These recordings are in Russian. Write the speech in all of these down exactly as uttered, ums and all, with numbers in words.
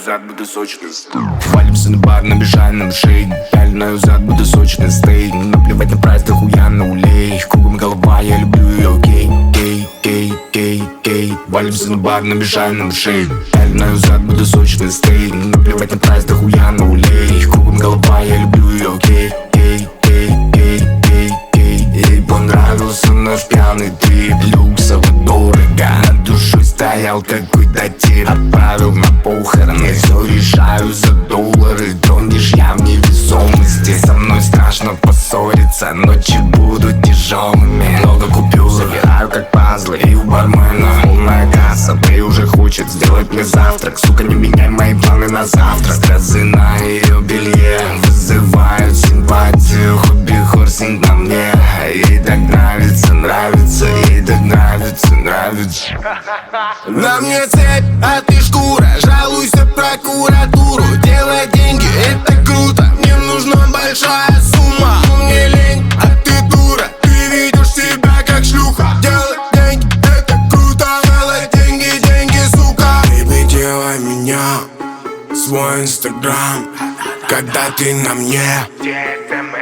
зад буде сочний. Валимся на бар, набежай на шей. Пяльную зад буде сочный стейк. Наплевать на прайс, да хуя на улей. Кругом голова, я люблю ее, гей, гей, гей, гей, гей. Валимся на бар, набежай на шей. Пяльную зад буде сочный стейк. Наплевать на прайс, да хуя на улей. Кругом голова, я люблю ее, гей, гей, гей, гей, гей, гей. Ей понравился наш пьяный трип. Люксово дорого, над душой стоял какой-то тип. Отправил на похороны, все решаю за доллары. Тронешь я в невесомости. Со мной страшно поссориться, ночи будут тяжелыми. Много купюр забираю как пазлы, и у бармена полная касса. Ты уже хочет сделать мне завтрак. Сука, не меняй мои планы на завтра. Стразы на ее белье вызывают симпатию. Хобби-хорсинг на мне. Ей так нравится, нравится, ей так нравится, нравится. На мне цепь, а ты шкура. Жалуйся в прокуратуру. Делай деньги, это круто. Мне нужна большая сумма. Мне лень, а ты дура. Ты ведешь себя как шлюха. Делай деньги, это круто. Делай деньги, деньги, сука. Baby, делай меня свой инстаграм. Когда ты на мне,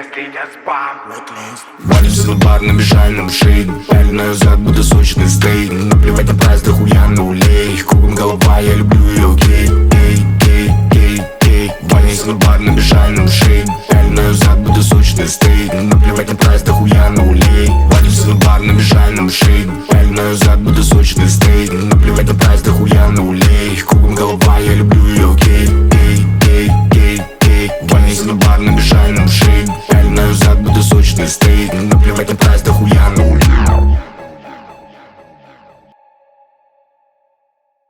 Валимся на бар, набежай на шей. Пяльную зад буде сочный стейк.